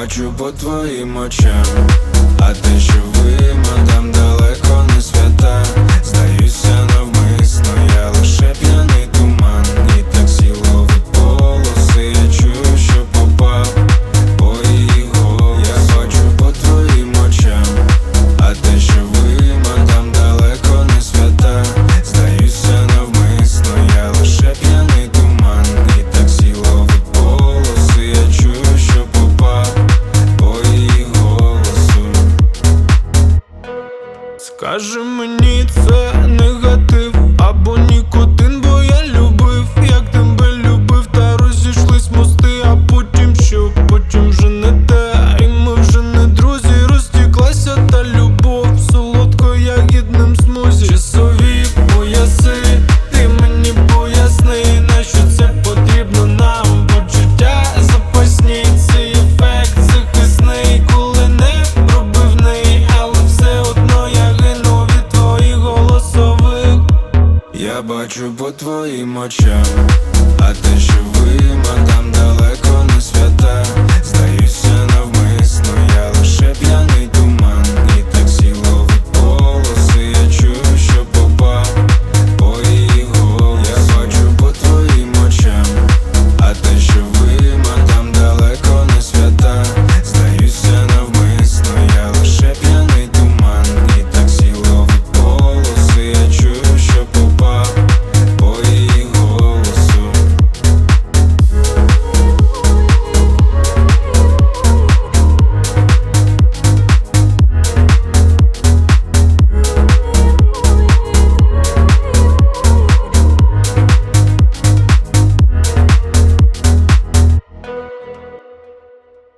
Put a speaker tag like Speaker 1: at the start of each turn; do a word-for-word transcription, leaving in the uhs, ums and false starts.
Speaker 1: бачу по твоїм очам, а те, що ви, мадам, далеко не свята. Здаюся навмисно, я лише п'яний туман. І таксі ловить полоси, я чую, що попав по її голос. Я бачу по твоїм очам, а те, що ви, мадам, далеко не свята. Здаюся навмисно, я лише п'яний туман. І таксі ловить полоси, я чую, що попав по її голосу. Скажи мені, це негатив або нікотин, бо я любив, як тебе любив, та розійшлись мости, а потім що, потім вже не те, і ми вже не друзі. Розтіклася та любов солодко-ягідним смузі. Часові пояси, ти мені поясни, на що це потрібно нам. Почуття запасні, цей ефект захисний, коли не пробивний, але все одно я гину від твоїх голосових. Я бачу по твоїм очам, а те, що ви, мадам, далеко не свята.